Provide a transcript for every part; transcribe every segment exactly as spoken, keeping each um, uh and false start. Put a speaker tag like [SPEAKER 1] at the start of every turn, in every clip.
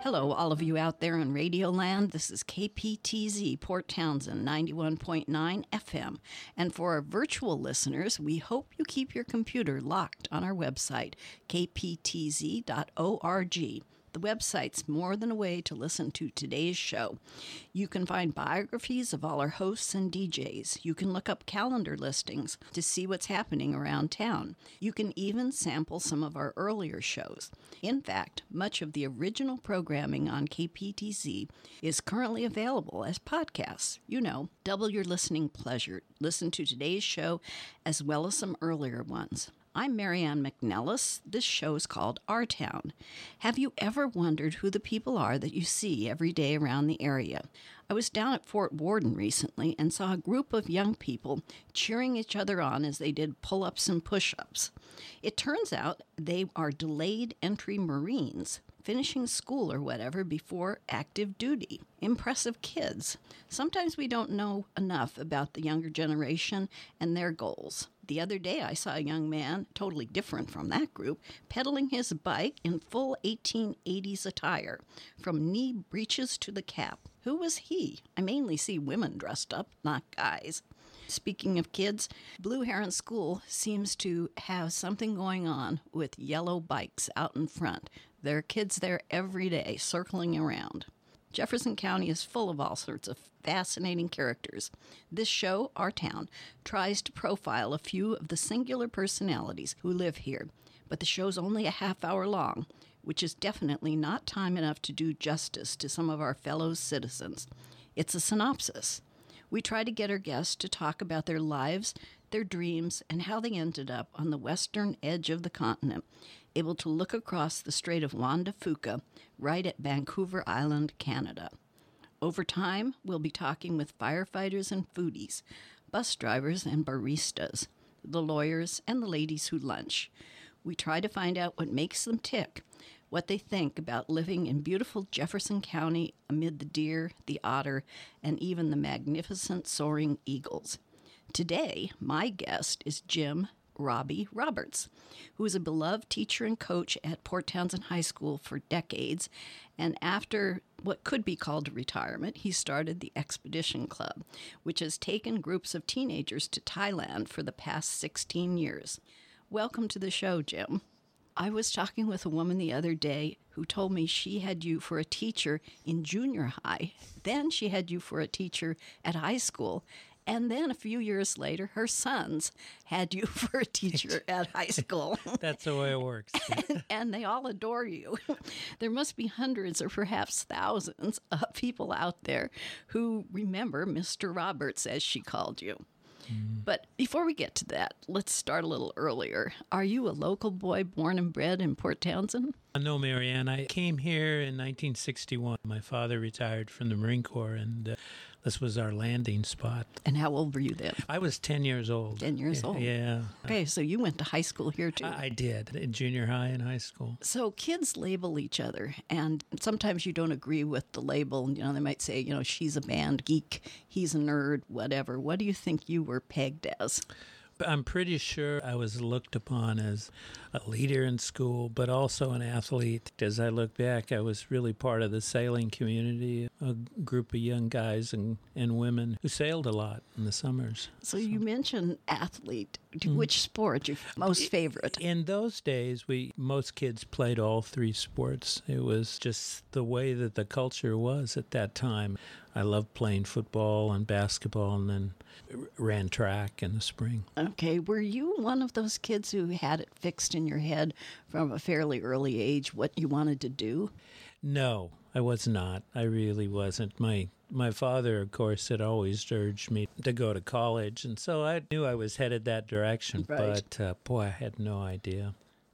[SPEAKER 1] Hello, all of you out there in Radio Land. This is K P T Z, Port Townsend, ninety-one point nine F M. And for our virtual listeners, we hope you keep your computer locked on our website, k p t z dot org. The website's more than a way to listen to today's show. You can find biographies of all our hosts and D Js. You can look up calendar listings to see what's happening around town. You can even sample some of our earlier shows. In fact, much of the original programming on K P T Z is currently available as podcasts. You know, double your listening pleasure. Listen to today's show as well as some earlier ones. I'm Marianne McNellis. This show is called Our Town. Have you ever wondered who the people are that you see every day around the area? I was down at Fort Worden recently and saw a group of young people cheering each other on as they did pull-ups and push-ups. It turns out they are delayed entry Marines, finishing school or whatever before active duty. Impressive kids. Sometimes we don't know enough about the younger generation and their goals. The other day I saw a young man, totally different from that group, pedaling his bike in full eighteen eighties attire, from knee breeches to the cap. Who was he? I mainly see women dressed up, not guys. Speaking of kids, Blue Heron School seems to have something going on with yellow bikes out in front. There are kids there every day, circling around. Jefferson County is full of all sorts of fascinating characters. This show, Our Town, tries to profile a few of the singular personalities who live here, but the show's only a half hour long, which is definitely not time enough to do justice to some of our fellow citizens. It's a synopsis. We try to get our guests to talk about their lives, their dreams, and how they ended up on the western edge of the continent, able to look across the Strait of Juan de Fuca, right at Vancouver Island, Canada. Over time, we'll be talking with firefighters and foodies, bus drivers and baristas, the lawyers and the ladies who lunch. We try to find out what makes them tick, what they think about living in beautiful Jefferson County amid the deer, the otter, and even the magnificent soaring eagles. Today, my guest is Jim Robbie Roberts, who is a beloved teacher and coach at Port Townsend High School for decades, and after what could be called retirement, he started the Expedition Club, which has taken groups of teenagers to Thailand for the past sixteen years. Welcome to the show, Jim. I was talking with a woman the other day who told me she had you for a teacher in junior high. Then she had you for a teacher at high school. And then a few years later, her sons had you for a teacher at high school.
[SPEAKER 2] That's the way it works.
[SPEAKER 1] and, and they all adore you. There must be hundreds or perhaps thousands of people out there who remember Mister Roberts, as she called you. But before we get to that, let's start a little earlier. Are you a local boy born and bred in Port Townsend?
[SPEAKER 2] No, Marianne. I came here in nineteen sixty-one. My father retired from the Marine Corps, and uh, this was our landing spot.
[SPEAKER 1] And how old were you then?
[SPEAKER 2] I was ten years old.
[SPEAKER 1] ten years old?
[SPEAKER 2] Yeah.
[SPEAKER 1] Okay, so you went to high school here, too.
[SPEAKER 2] I, I did, in junior high and high school.
[SPEAKER 1] So kids label each other, and sometimes you don't agree with the label. You know, they might say, you know, she's a band geek, he's a nerd, whatever. What do you think you were pegged as?
[SPEAKER 2] I'm pretty sure I was looked upon as a leader in school, but also an athlete. As I look back, I was really part of the sailing community, a group of young guys and, and women who sailed a lot in the summers.
[SPEAKER 1] So, so. You mentioned athlete. Which sport your most favorite?
[SPEAKER 2] In those days, we most kids played all three sports. It was just the way that the culture was at that time. I loved playing football and basketball, and then ran track in the spring.
[SPEAKER 1] Okay. Were you one of those kids who had it fixed in your head from a fairly early age what you wanted to do?
[SPEAKER 2] No, I was not. I really wasn't. My my father, of course, had always urged me to go to college, and so I knew I was headed that direction.
[SPEAKER 1] Right.
[SPEAKER 2] But, uh, boy, I had no idea.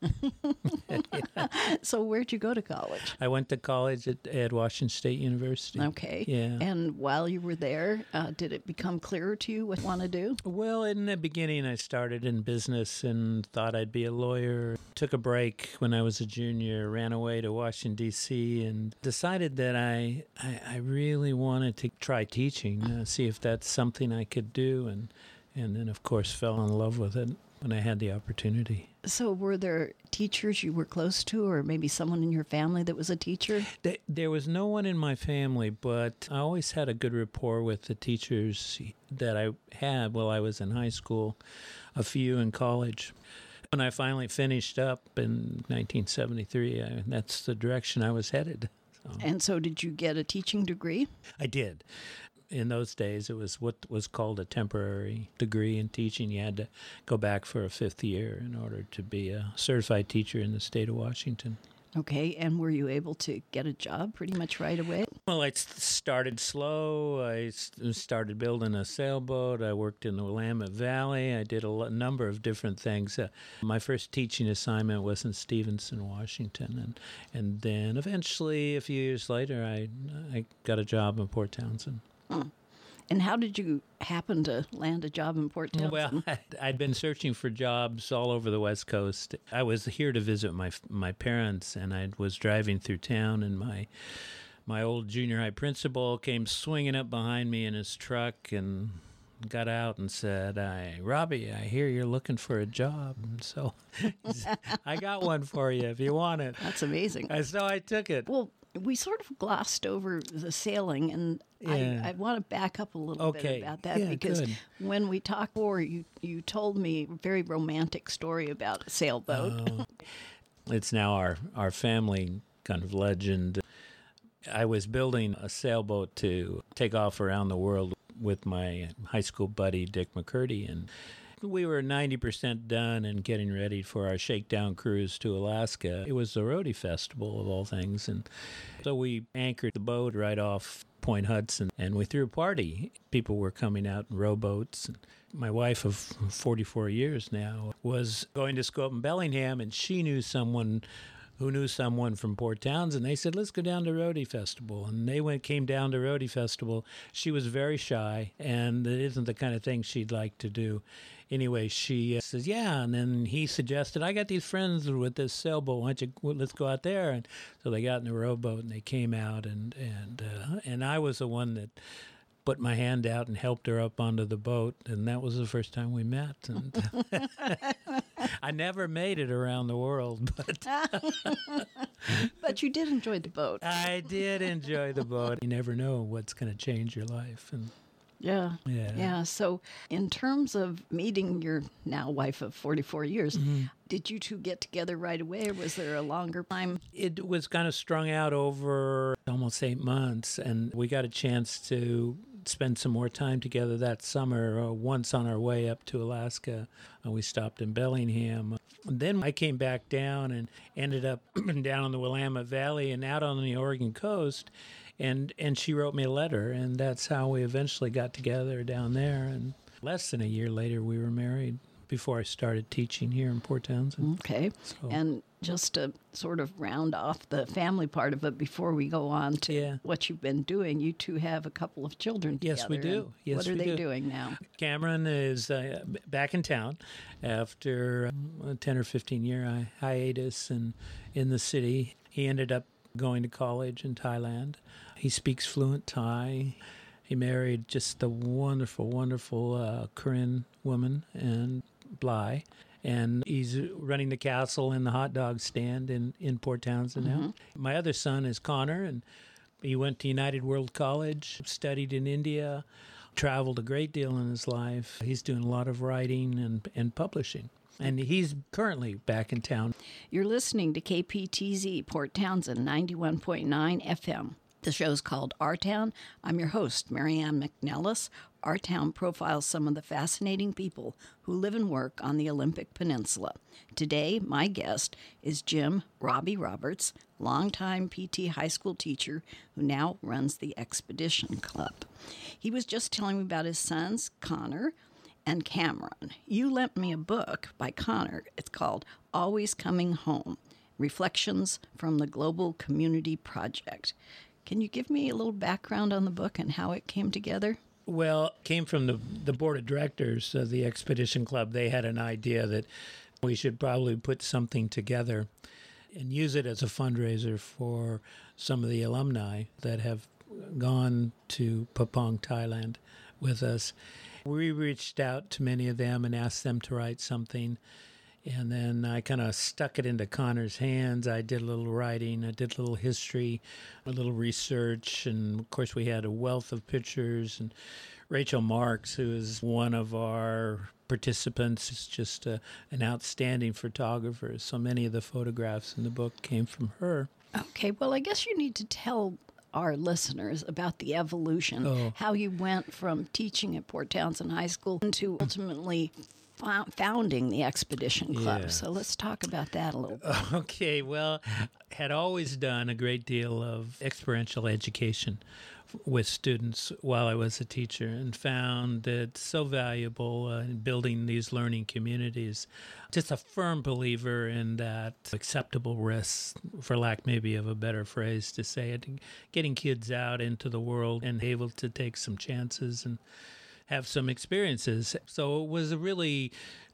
[SPEAKER 1] So where'd you go to college?
[SPEAKER 2] I went to college at, at Washington State University.
[SPEAKER 1] Okay.
[SPEAKER 2] Yeah.
[SPEAKER 1] And while you were there, uh, did it become clearer to you what you want to do?
[SPEAKER 2] Well, in the beginning, I started in business and thought I'd be a lawyer. Took a break when I was a junior, ran away to Washington, D C, and decided that I, I, I really wanted to try teaching, uh, see if that's something I could do. And and then, of course, fell in love with it when I had the opportunity.
[SPEAKER 1] So were there teachers you were close to, or maybe someone in your family that was a teacher?
[SPEAKER 2] There was no one in my family, but I always had a good rapport with the teachers that I had while I was in high school, a few in college. When I finally finished up in nineteen seventy-three, I, that's the direction I was headed. So.
[SPEAKER 1] And so did you get a teaching degree?
[SPEAKER 2] I did. In those days, it was what was called a temporary degree in teaching. You had to go back for a fifth year in order to be a certified teacher in the state of Washington.
[SPEAKER 1] Okay, and were you able to get a job pretty much right away?
[SPEAKER 2] Well, I started slow. I started building a sailboat. I worked in the Willamette Valley. I did a number of different things. Uh, my first teaching assignment was in Stevenson, Washington, and and then eventually, a few years later, I I got a job in Port Townsend.
[SPEAKER 1] Hmm. And how did you happen to land a job in Port Townsend?
[SPEAKER 2] Well, I'd, I'd been searching for jobs all over the West Coast. I was here to visit my my parents, and I was driving through town, and my my old junior high principal came swinging up behind me in his truck and got out and said, "I, Robbie, I hear you're looking for a job." And so I got one for you if you want it.
[SPEAKER 1] That's amazing.
[SPEAKER 2] And so I took it.
[SPEAKER 1] Well, we sort of glossed over the sailing, and
[SPEAKER 2] yeah.
[SPEAKER 1] I, I want to back up a little
[SPEAKER 2] okay.
[SPEAKER 1] bit about that
[SPEAKER 2] yeah,
[SPEAKER 1] because
[SPEAKER 2] good.
[SPEAKER 1] when we talked before, you, you told me a very romantic story about a sailboat.
[SPEAKER 2] Uh, it's now our, our family kind of legend. I was building a sailboat to take off around the world with my high school buddy, Dick McCurdy, and we were ninety percent done and getting ready for our shakedown cruise to Alaska. It was the Rhodey Festival, of all things, and so we anchored the boat right off Point Hudson, and we threw a party. People were coming out in rowboats. My wife of forty-four years now was going to school up in Bellingham, and she knew someone who knew someone from Port Townsend. They said, "Let's go down to Rhodey Festival." And they went, came down to Rhodey Festival. She was very shy, and it isn't the kind of thing she'd like to do. Anyway, she uh, says, "Yeah." And then he suggested, "I got these friends with this sailboat. Why don't you, well, let's go out there." And so they got in the rowboat, and they came out, and, and, uh, and I was the one that put my hand out and helped her up onto the boat, and that was the first time we met. And I never made it around the world, but
[SPEAKER 1] but you did enjoy the boat.
[SPEAKER 2] I did enjoy the boat. You never know what's going to change your life. And
[SPEAKER 1] yeah,
[SPEAKER 2] yeah,
[SPEAKER 1] yeah. So, in terms of meeting your now wife of forty-four years, mm-hmm. did you two get together right away, or was there a longer time?
[SPEAKER 2] It was kind of strung out over almost eight months, and we got a chance to spend some more time together that summer. Uh, once on our way up to Alaska, uh, we stopped in Bellingham. And then I came back down and ended up down in the Willamette Valley and out on the Oregon coast. And and she wrote me a letter, and that's how we eventually got together down there. And less than a year later, we were married before I started teaching here in Port Townsend.
[SPEAKER 1] Okay. So. And just to sort of round off the family part of it before we go on to
[SPEAKER 2] yeah.
[SPEAKER 1] what you've been doing, you two have a couple of children together.
[SPEAKER 2] Yes, we do. Yes,
[SPEAKER 1] what are
[SPEAKER 2] we
[SPEAKER 1] they
[SPEAKER 2] do.
[SPEAKER 1] doing now?
[SPEAKER 2] Cameron is uh, back in town after a ten or fifteen year hiatus in, in the city. He ended up going to college in Thailand. He speaks fluent Thai. He married just a wonderful, wonderful uh, Korean woman, and Bly. And he's running the castle and the hot dog stand in, in Port Townsend mm-hmm. now. My other son is Connor, and he went to United World College, studied in India, traveled a great deal in his life. He's doing a lot of writing and, and publishing. And he's currently back in town.
[SPEAKER 1] You're listening to K P T Z, Port Townsend, ninety-one point nine F M. The show's called Our Town. I'm your host, Marianne McNellis. Our Town profiles some of the fascinating people who live and work on the Olympic Peninsula. Today, my guest is Jim Robbie Roberts, longtime P T high school teacher who now runs the Expedition Club. He was just telling me about his sons, Connor and Cameron. You lent me a book by Connor. It's called Always Coming Home, Reflections from the Global Community Project. Can you give me a little background on the book and how it came together?
[SPEAKER 2] Well, it came from the, the board of directors of the Expedition Club. They had an idea that we should probably put something together and use it as a fundraiser for some of the alumni that have gone to Pahpong, Thailand with us. We reached out to many of them and asked them to write something. And then I kind of stuck it into Connor's hands. I did a little writing, I did a little history, a little research, and of course we had a wealth of pictures. And Rachel Marks, who is one of our participants, is just a, an outstanding photographer. So many of the photographs in the book came from her.
[SPEAKER 1] Okay, well, I guess you need to tell our listeners about the evolution,
[SPEAKER 2] Oh.
[SPEAKER 1] how you went from teaching at Port Townsend High School to ultimately fo- founding the Expedition Club.
[SPEAKER 2] Yeah.
[SPEAKER 1] So let's talk about that a little bit.
[SPEAKER 2] Okay, well, had always done a great deal of experiential education with students while I was a teacher, and found it so valuable uh, in building these learning communities. Just a firm believer in that acceptable risks, for lack maybe of a better phrase to say it, getting kids out into the world and able to take some chances and have some experiences. So it was really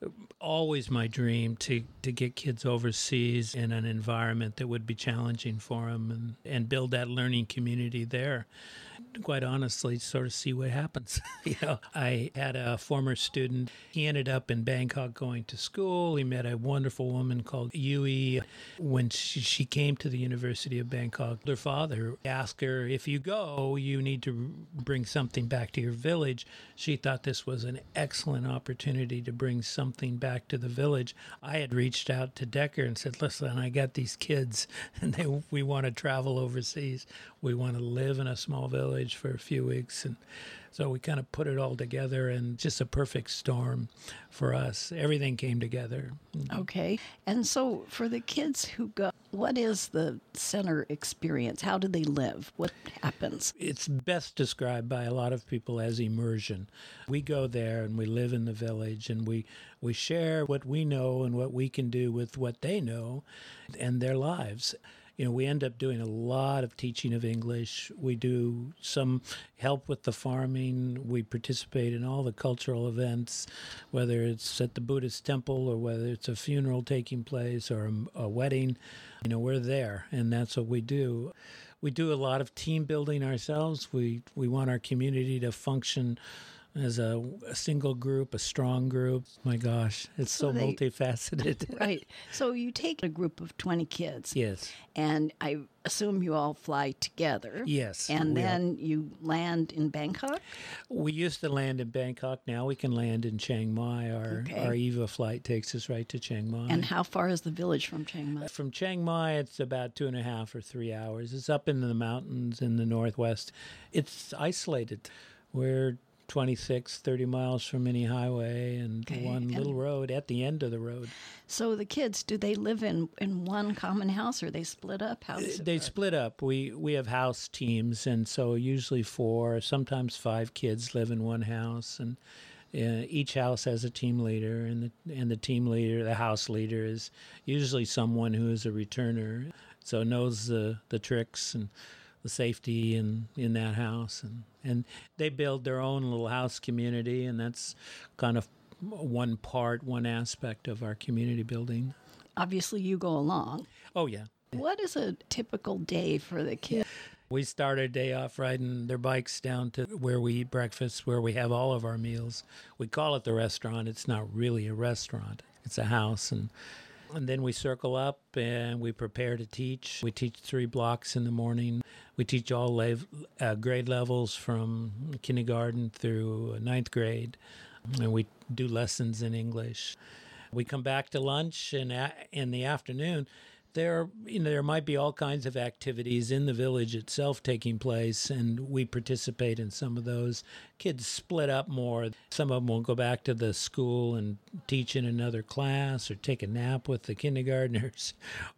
[SPEAKER 2] always my dream to, to get kids overseas in an environment that would be challenging for them, and, and build that learning community there. Quite honestly, sort of see what happens. You know, I had a former student. He ended up in Bangkok going to school. He met a wonderful woman called Yui. When she, she came to the University of Bangkok, her father asked her, if you go, you need to bring something back to your village. She thought this was an excellent opportunity to bring something back to the village. I had reached out to Decker and said, listen, I got these kids and they we want to travel overseas. We want to live in a small village for a few weeks. And so we kind of put it all together, and just a perfect storm for us. Everything came together.
[SPEAKER 1] Okay. And so for the kids who go, what is the center experience? How do they live? What happens?
[SPEAKER 2] It's best described by a lot of people as immersion. We go there and we live in the village, and we, we share what we know and what we can do with what they know and their lives. You know, we end up doing a lot of teaching of English. We do some help with the farming. We participate in all the cultural events, whether it's at the Buddhist temple or whether it's a funeral taking place or a, a wedding. You know, we're there, and that's what we do. We do a lot of team building ourselves. We we want our community to function as a, a single group, a strong group. My gosh, it's so,
[SPEAKER 1] So they-
[SPEAKER 2] multifaceted.
[SPEAKER 1] Right. So you take a group of twenty kids,
[SPEAKER 2] Yes.
[SPEAKER 1] and I assume you all fly together.
[SPEAKER 2] Yes.
[SPEAKER 1] And
[SPEAKER 2] we are.
[SPEAKER 1] then you land in Bangkok?
[SPEAKER 2] We used to land in Bangkok. Now we can land in Chiang Mai. Our
[SPEAKER 1] Okay.
[SPEAKER 2] our EVA flight takes us right to Chiang Mai.
[SPEAKER 1] And how far is the village from Chiang Mai?
[SPEAKER 2] From Chiang Mai, it's about two and a half or three hours. It's up in the mountains in the northwest. It's isolated. We're twenty-six, thirty miles from any highway, and
[SPEAKER 1] Okay,
[SPEAKER 2] one
[SPEAKER 1] and-
[SPEAKER 2] little road at the end of the road.
[SPEAKER 1] So the kids, do they live in, in one common house, or they split up? How does it
[SPEAKER 2] They
[SPEAKER 1] work?
[SPEAKER 2] split up. We we have house teams, and so usually four, sometimes five kids live in one house, and uh, each house has a team leader, and the and the team leader, the house leader, is usually someone who is a returner, so knows the the tricks and the safety in in that house, and and they build their own little house community, and that's kind of one part, one aspect of our community building.
[SPEAKER 1] Obviously, you go along.
[SPEAKER 2] Oh yeah.
[SPEAKER 1] What is a typical day for the kids?
[SPEAKER 2] We start our day off riding their bikes down to where we eat breakfast, where we have all of our meals. We call it the restaurant. It's not really a restaurant. It's a house. And and then we circle up and we prepare to teach. We teach three blocks in the morning. We teach all lev- uh, grade levels from kindergarten through ninth grade. And we do lessons in English. We come back to lunch, and a- in the afternoon, there, you know, there might be all kinds of activities in the village itself taking place, and we participate in some of those. Kids split up more. Some of them will go back to the school and teach in another class, or take a nap with the kindergartners,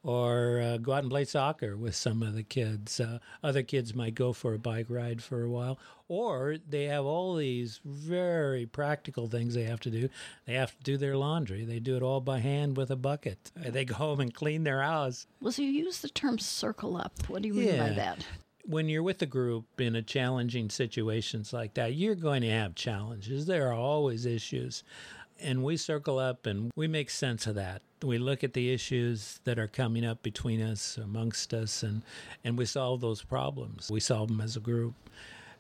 [SPEAKER 2] or uh, go out and play soccer with some of the kids. Uh, other kids might go for a bike ride for a while, or they have all these very practical things they have to do. They have to do their laundry. They do it all by hand with a bucket. They go home and clean their house.
[SPEAKER 1] Well, so you use the term circle up. What do you mean by
[SPEAKER 2] Yeah.
[SPEAKER 1] that?
[SPEAKER 2] When you're with a group in a challenging situations like that, you're going to have challenges. There are always issues. And we circle up and we make sense of that. We look at the issues that are coming up between us, amongst us, and, and we solve those problems. We solve them as a group.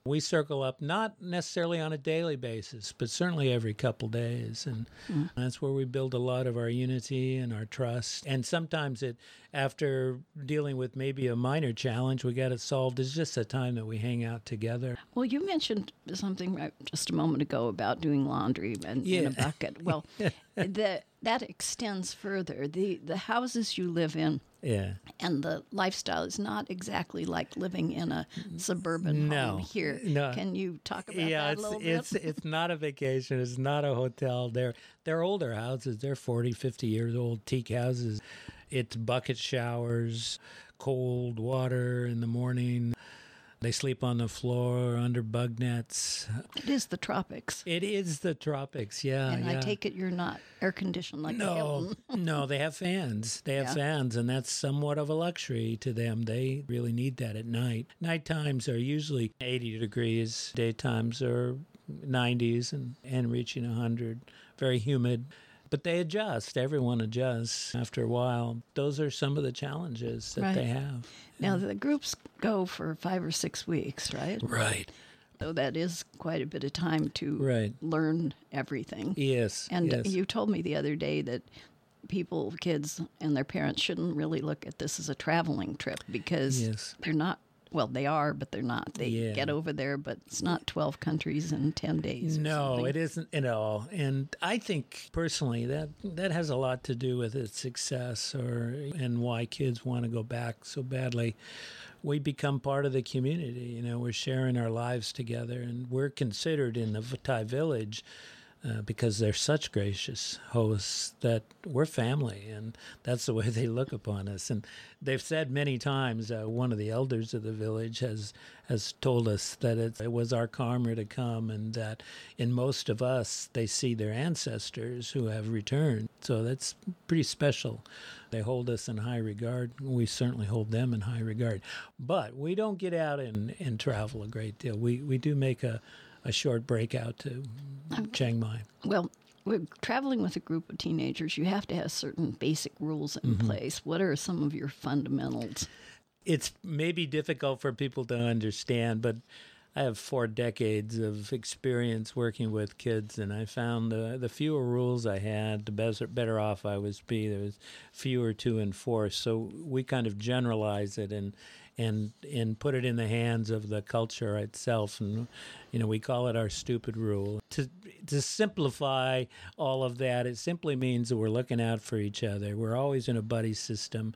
[SPEAKER 2] We circle up not necessarily on a daily basis, but certainly every couple days. And mm. that's where we build a lot of our unity and our trust. And sometimes it, after dealing with maybe a minor challenge, we got it solved. It's just a time that we hang out together.
[SPEAKER 1] Well, you mentioned something right just a moment ago about doing laundry and
[SPEAKER 2] yeah.
[SPEAKER 1] in a bucket. Well, the, that extends further. The, the houses you live in,
[SPEAKER 2] yeah,
[SPEAKER 1] and the lifestyle is not exactly like living in a suburban
[SPEAKER 2] no,
[SPEAKER 1] home here.
[SPEAKER 2] No.
[SPEAKER 1] Can you talk about
[SPEAKER 2] yeah,
[SPEAKER 1] that
[SPEAKER 2] it's,
[SPEAKER 1] a little
[SPEAKER 2] it's,
[SPEAKER 1] bit?
[SPEAKER 2] It's not a vacation. It's not a hotel. They're, they're older houses. They're forty, fifty years old, teak houses. It's bucket showers, cold water in the morning. They sleep on the floor under bug nets.
[SPEAKER 1] It is the tropics.
[SPEAKER 2] It is the tropics, yeah.
[SPEAKER 1] And
[SPEAKER 2] yeah.
[SPEAKER 1] I take it you're not air conditioned like
[SPEAKER 2] no,
[SPEAKER 1] the Hilton.
[SPEAKER 2] No, they have fans. They have yeah. fans, and that's somewhat of a luxury to them. They really need that at night. Night times are usually eighty degrees. Daytimes are nineties and, and reaching one hundred. Very humid. But they adjust. Everyone adjusts after a while. Those are some of the challenges that
[SPEAKER 1] right.
[SPEAKER 2] they have.
[SPEAKER 1] Now, the groups go for five or six weeks, right?
[SPEAKER 2] Right.
[SPEAKER 1] So that is quite a bit of time to
[SPEAKER 2] right.
[SPEAKER 1] learn everything.
[SPEAKER 2] Yes.
[SPEAKER 1] And
[SPEAKER 2] yes.
[SPEAKER 1] you told me the other day that people, kids, and their parents shouldn't really look at this as a traveling trip because
[SPEAKER 2] yes.
[SPEAKER 1] they're not. Well, they are, but they're not. They
[SPEAKER 2] yeah.
[SPEAKER 1] get over there, but it's not twelve countries in ten days.
[SPEAKER 2] No,
[SPEAKER 1] something.
[SPEAKER 2] It isn't at all. And I think personally that that has a lot to do with its success or and why kids want to go back so badly. We become part of the community. You know, we're sharing our lives together, and we're considered in the Thai village Uh, because they're such gracious hosts that we're family, and that's the way they look upon us. And they've said many times, uh, one of the elders of the village has has told us that it, it was our karma to come, and that in most of us, they see their ancestors who have returned. So that's pretty special. They hold us in high regard. We certainly hold them in high regard. But we don't get out and, and travel a great deal. We, we do make a a short break out to Chiang Mai.
[SPEAKER 1] Well, we're traveling with a group of teenagers. You have to have certain basic rules in mm-hmm. place. What are some of your fundamentals?
[SPEAKER 2] It's maybe difficult for people to understand, but I have four decades of experience working with kids, and I found the, the fewer rules I had, the better, better off I was be. There was fewer to enforce. So we kind of generalize it and and and put it in the hands of the culture itself. And, you know, we call it our stupid rule. To to simplify all of that, it simply means that we're looking out for each other. We're always in a buddy system.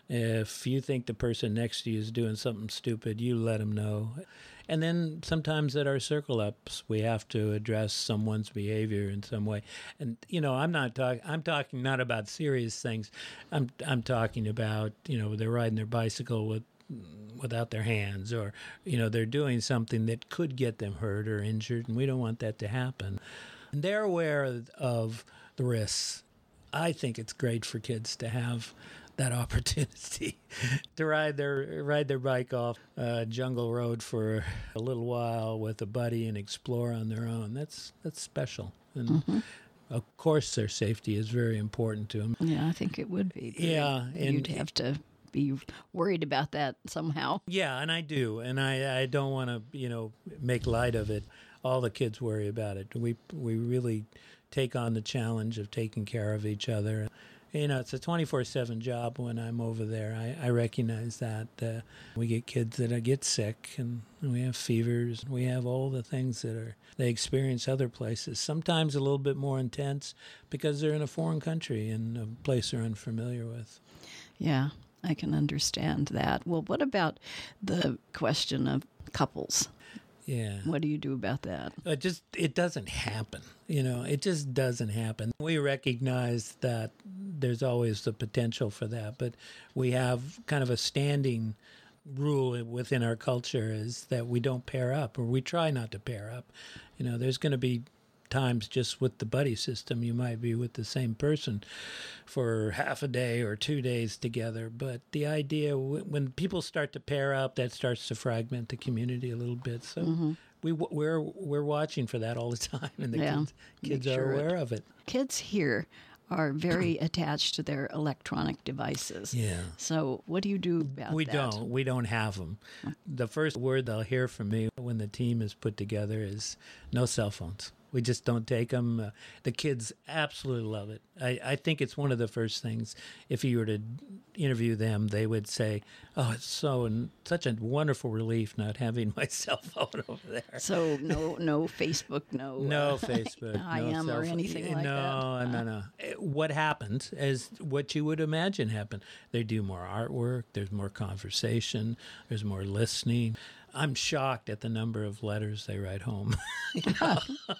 [SPEAKER 2] If you think the person next to you is doing something stupid, you let them know. And then sometimes at our circle ups, we have to address someone's behavior in some way. And, you know, I'm not talking, I'm talking not about serious things. I'm, I'm talking about, you know, they're riding their bicycle with, without their hands, or, you know, they're doing something that could get them hurt or injured, and we don't want that to happen. And they're aware of the risks. I think it's great for kids to have that opportunity to ride their ride their bike off a jungle road for a little while with a buddy and explore on their own. That's that's special. And mm-hmm. of course, their safety is very important to them.
[SPEAKER 1] Yeah, I think it would be.
[SPEAKER 2] Yeah, and
[SPEAKER 1] you'd have to be worried about that somehow.
[SPEAKER 2] Yeah, and I do, and I, I don't want to you know make light of it. All the kids worry about it. We we really take on the challenge of taking care of each other. You know, it's a twenty-four seven job when I'm over there. I, I recognize that. Uh, we get kids that get sick, and we have fevers. We have all the things that are they experience other places, sometimes a little bit more intense because they're in a foreign country and a place they're unfamiliar with.
[SPEAKER 1] Yeah, I can understand that. Well, what about the question of couples?
[SPEAKER 2] Yeah.
[SPEAKER 1] What do you do about that?
[SPEAKER 2] It just, it doesn't happen. You know, it just doesn't happen. We recognize that there's always the potential for that, but we have kind of a standing rule within our culture is that we don't pair up, or we try not to pair up. You know, there's going to be times just with the buddy system, you might be with the same person for half a day or two days together. But the idea, when people start to pair up, that starts to fragment the community a little bit. So mm-hmm. we, we're we're watching for that all the time, and the
[SPEAKER 1] yeah,
[SPEAKER 2] kids, kids are
[SPEAKER 1] sure
[SPEAKER 2] aware
[SPEAKER 1] it.
[SPEAKER 2] of it.
[SPEAKER 1] Kids here are very attached to their electronic devices.
[SPEAKER 2] Yeah.
[SPEAKER 1] So what do you do about
[SPEAKER 2] We
[SPEAKER 1] that?
[SPEAKER 2] don't. We don't have them. The first word they'll hear from me when the team is put together is no cell phones. We just don't take them. Uh, the kids absolutely love it. I, I think it's one of the first things. If you were to interview them, they would say, "Oh, it's so such a wonderful relief not having my cell phone over there."
[SPEAKER 1] So no, no Facebook, no,
[SPEAKER 2] No
[SPEAKER 1] uh,
[SPEAKER 2] Facebook,
[SPEAKER 1] I
[SPEAKER 2] no
[SPEAKER 1] M
[SPEAKER 2] cell
[SPEAKER 1] or
[SPEAKER 2] phone.
[SPEAKER 1] anything like
[SPEAKER 2] no,
[SPEAKER 1] that.
[SPEAKER 2] No, no, no. What happens is what you would imagine happen. They do more artwork. There's more conversation. There's more listening. I'm shocked at the number of letters they write home. You know?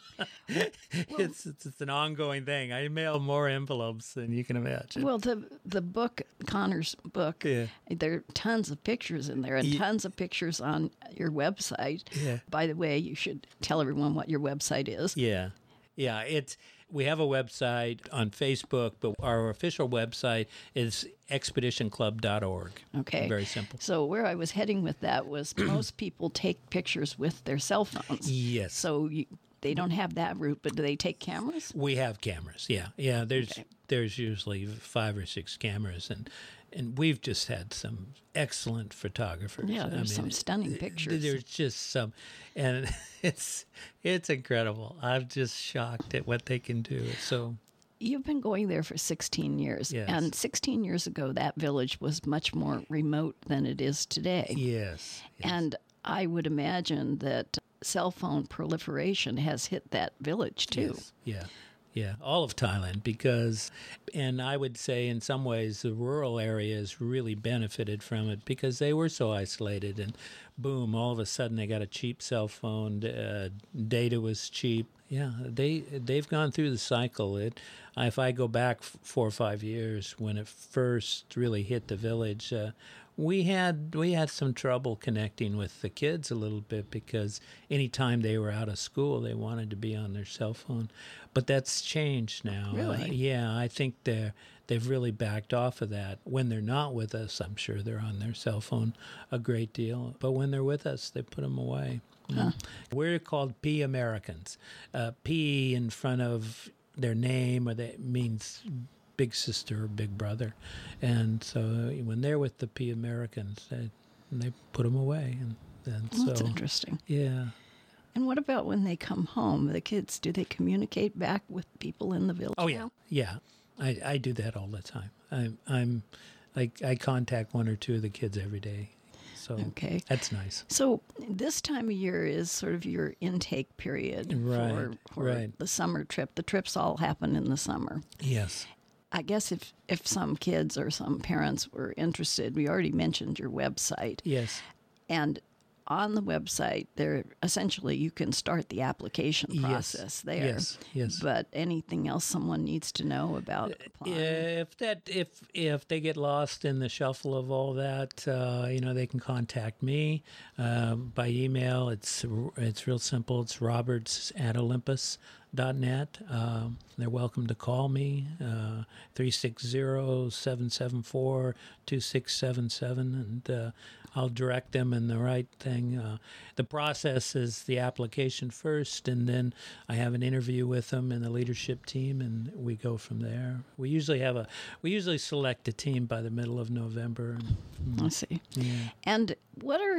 [SPEAKER 2] it's, it's it's an ongoing thing. I mail more envelopes than you can imagine.
[SPEAKER 1] Well, the the book, Connor's book,
[SPEAKER 2] Yeah.
[SPEAKER 1] there are tons of pictures in there and
[SPEAKER 2] Ye-
[SPEAKER 1] tons of pictures on your website.
[SPEAKER 2] Yeah.
[SPEAKER 1] By the way, you should tell everyone what your website is.
[SPEAKER 2] Yeah, yeah. It's we have a website on Facebook, but our official website is expedition club dot org.
[SPEAKER 1] Okay.
[SPEAKER 2] Very simple.
[SPEAKER 1] So where I was heading with that was most people take pictures with their cell phones.
[SPEAKER 2] Yes.
[SPEAKER 1] So you, they don't have that route, but do they take cameras?
[SPEAKER 2] We have cameras. Yeah, yeah. There's
[SPEAKER 1] Okay.
[SPEAKER 2] there's usually five or six cameras, and and we've just had some excellent photographers.
[SPEAKER 1] Yeah,
[SPEAKER 2] I
[SPEAKER 1] there's some
[SPEAKER 2] mean,
[SPEAKER 1] stunning
[SPEAKER 2] th-
[SPEAKER 1] pictures.
[SPEAKER 2] There's just some, and it's it's incredible. I'm just shocked at what they can do. So
[SPEAKER 1] You've been going there for sixteen years.
[SPEAKER 2] Yes.
[SPEAKER 1] And sixteen years ago, that village was much more remote than it is today.
[SPEAKER 2] yes, yes.
[SPEAKER 1] And I would imagine that cell phone proliferation has hit that village too.
[SPEAKER 2] Yes. Yeah. Yeah. All of Thailand, because, and I would say in some ways the rural areas really benefited from it because they were so isolated, and boom, all of a sudden they got a cheap cell phone, uh, data was cheap. Yeah. They, they've gone through the cycle. It, if I go back f- four or five years when it first really hit the village, uh, we had we had some trouble connecting with the kids a little bit because anytime they were out of school, they wanted to be on their cell phone. But that's changed now.
[SPEAKER 1] Really?
[SPEAKER 2] Uh, yeah, I think they're they've really backed off of that. When they're not with us, I'm sure they're on their cell phone a great deal. But when they're with us, they put them away.
[SPEAKER 1] Huh.
[SPEAKER 2] We're called P Americans. Uh, P in front of their name, or that means big sister or big brother, and so when they're with the P Americans, they they put them away, and, and
[SPEAKER 1] Well, that's
[SPEAKER 2] so
[SPEAKER 1] interesting.
[SPEAKER 2] yeah.
[SPEAKER 1] And what about when they come home? The kids, do they communicate back with people in the village
[SPEAKER 2] Oh yeah,
[SPEAKER 1] now?
[SPEAKER 2] yeah. I, I do that all the time. I'm I'm like I contact one or two of the kids every day, so
[SPEAKER 1] Okay.
[SPEAKER 2] that's nice.
[SPEAKER 1] So this time of year is sort of your intake period for,
[SPEAKER 2] Right,
[SPEAKER 1] for
[SPEAKER 2] right.
[SPEAKER 1] the summer trip. The trips all happen in the summer.
[SPEAKER 2] Yes.
[SPEAKER 1] I guess if, if some kids or some parents were interested, we already mentioned your website.
[SPEAKER 2] Yes.
[SPEAKER 1] And on the website, there essentially you can start the application
[SPEAKER 2] Yes.
[SPEAKER 1] process there.
[SPEAKER 2] Yes, yes.
[SPEAKER 1] But anything else someone needs to know about applying?
[SPEAKER 2] If that if if they get lost in the shuffle of all that, uh, you know, they can contact me uh, by email. It's it's real simple. It's roberts at olympus dot net. Um, they're welcome to call me, uh, three six zero, seven seven four, two six seven seven, and uh, I'll direct them in the right thing. Uh, the process is the application first, and then I have an interview with them and the leadership team, and we go from there. We usually have a we usually select a team by the middle of November. And,
[SPEAKER 1] I see.
[SPEAKER 2] yeah.
[SPEAKER 1] And what are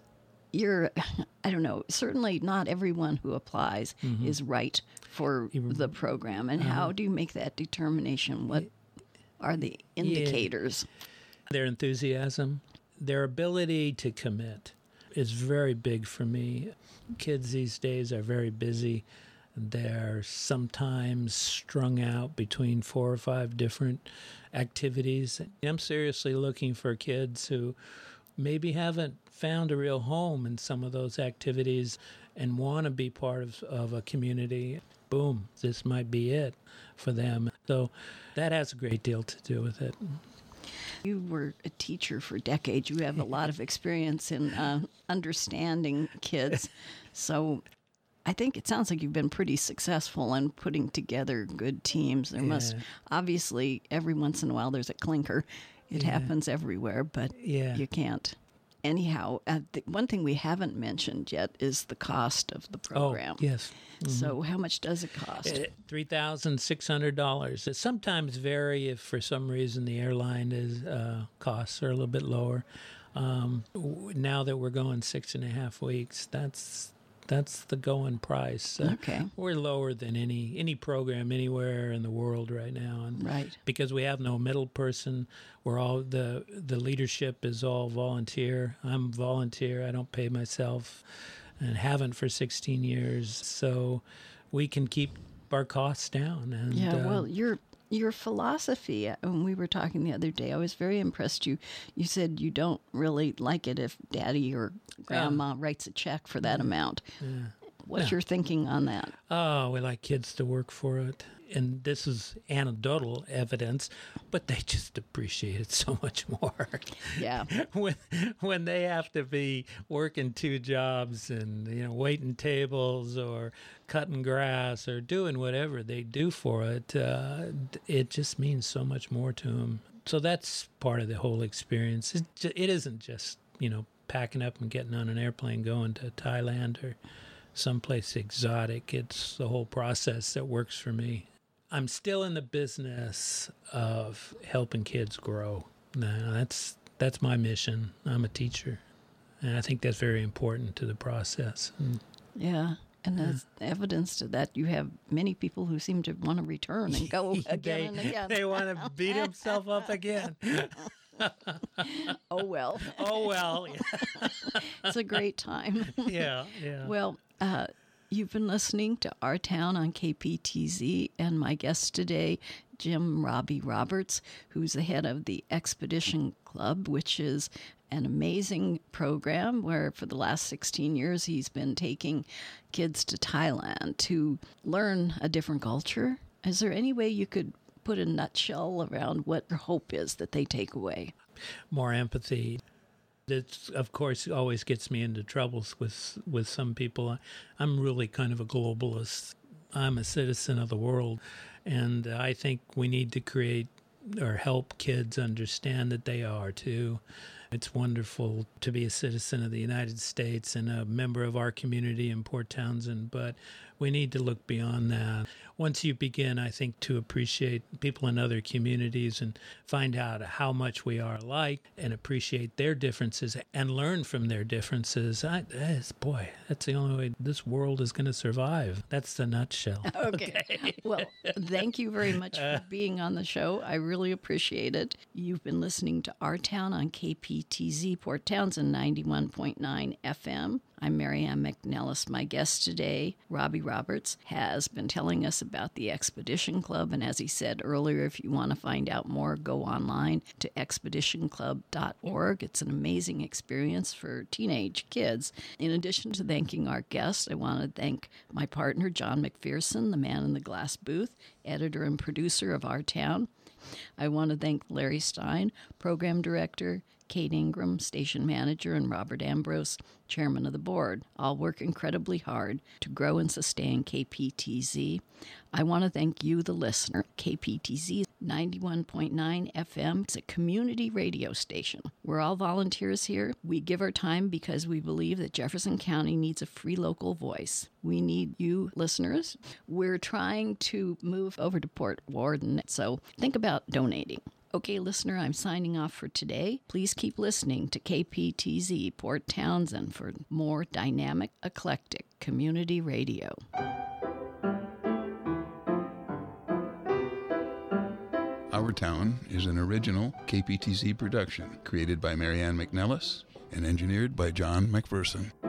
[SPEAKER 1] your, I don't know, certainly not everyone who applies
[SPEAKER 2] Mm-hmm.
[SPEAKER 1] is right for the program. And
[SPEAKER 2] Uh-huh.
[SPEAKER 1] how do you make that determination? What are the indicators?
[SPEAKER 2] Their enthusiasm, their ability to commit is very big for me. Kids these days are very busy. They're sometimes strung out between four or five different activities. I'm seriously looking for kids who maybe haven't found a real home in some of those activities and want to be part of, of a community. Boom, this might be it for them. So that has a great deal to do with it.
[SPEAKER 1] You were a teacher for decades. You have a lot of experience in uh, understanding kids. So I think it sounds like you've been pretty successful in putting together good teams. There must,
[SPEAKER 2] Yeah.
[SPEAKER 1] obviously, every once in a while there's a clinker. It
[SPEAKER 2] Yeah.
[SPEAKER 1] happens everywhere, but
[SPEAKER 2] Yeah.
[SPEAKER 1] you can't anyhow, uh, the one thing we haven't mentioned yet is the cost of the program.
[SPEAKER 2] Oh, yes. Mm-hmm.
[SPEAKER 1] So how much does it cost?
[SPEAKER 2] three thousand six hundred dollars. It sometimes vary if for some reason the airline is uh, costs are a little bit lower. Um, w- now that we're going six and a half weeks, that's that's the going price. Uh,
[SPEAKER 1] Okay.
[SPEAKER 2] We're lower than any any program anywhere in the world right now, and
[SPEAKER 1] Right.
[SPEAKER 2] because we have no middle person. We're all the the leadership is all volunteer. I'm volunteer. I don't pay myself, and haven't for sixteen years. So we can keep our costs down. And
[SPEAKER 1] Yeah,
[SPEAKER 2] uh,
[SPEAKER 1] well, your your philosophy, uh, when we were talking the other day, I was very impressed. You you said you don't really like it if daddy or grandma writes a check for that amount.
[SPEAKER 2] yeah.
[SPEAKER 1] What's your thinking on that?
[SPEAKER 2] Oh, we like kids to work for it. And this is anecdotal evidence, but they just appreciate it so much more.
[SPEAKER 1] Yeah.
[SPEAKER 2] when when they have to be working two jobs and, you know, waiting tables or cutting grass or doing whatever they do for it, uh, it just means so much more to them. So that's part of the whole experience. It, ju- it isn't just, you know, packing up and getting on an airplane going to Thailand or someplace exotic. It's the whole process that works for me. I'm still in the business of helping kids grow. Now, that's that's my mission. I'm a teacher, and I think that's very important to the process. And
[SPEAKER 1] Yeah. And as evidence to that, you have many people who seem to want to return and go again
[SPEAKER 2] they,
[SPEAKER 1] and again.
[SPEAKER 2] They want to beat himself up again.
[SPEAKER 1] Oh, well.
[SPEAKER 2] Oh, well.
[SPEAKER 1] It's a great time.
[SPEAKER 2] Yeah, yeah.
[SPEAKER 1] Well, uh, you've been listening to Our Town on K P T Z, and my guest today, Jim Robbie Roberts, who's the head of the Expedition Club, which is an amazing program where for the last sixteen years he's been taking kids to Thailand to learn a different culture. Is there any way you could put a nutshell around what your hope is that they take away?
[SPEAKER 2] More empathy. It, of course, always gets me into troubles with, with some people. I'm really kind of a globalist. I'm a citizen of the world, and I think we need to create or help kids understand that they are too. It's wonderful to be a citizen of the United States and a member of our community in Port Townsend, but we need to look beyond that. Once you begin, I think, to appreciate people in other communities and find out how much we are alike and appreciate their differences and learn from their differences, I, that's, boy, that's the only way this world is going to survive. That's the nutshell.
[SPEAKER 1] Okay. okay. Well, thank you very much for being on the show. I really appreciate it. You've been listening to Our Town on K P T Z, Port Townsend ninety-one point nine F M. I'm Marianne McNellis. My guest today, Robbie Roberts, has been telling us about the Expedition Club. And as he said earlier, if you want to find out more, go online to expedition club dot org. It's an amazing experience for teenage kids. In addition to thanking our guest, I want to thank my partner, John McPherson, the man in the glass booth, editor and producer of Our Town. I want to thank Larry Stein, program director, Kate Ingram, station manager, and Robert Ambrose, chairman of the board. All work incredibly hard to grow and sustain K P T Z. I want to thank you, the listener. K P T Z ninety-one point nine F M. It's a community radio station. We're all volunteers here. We give our time because we believe that Jefferson County needs a free local voice. We need you, listeners. We're trying to move over to Port Worden, so think about donating. Okay, listener, I'm signing off for today. Please keep listening to K P T Z Port Townsend for more dynamic, eclectic community radio.
[SPEAKER 3] Our Town is an original K P T Z production created by Marianne McNellis and engineered by John McPherson.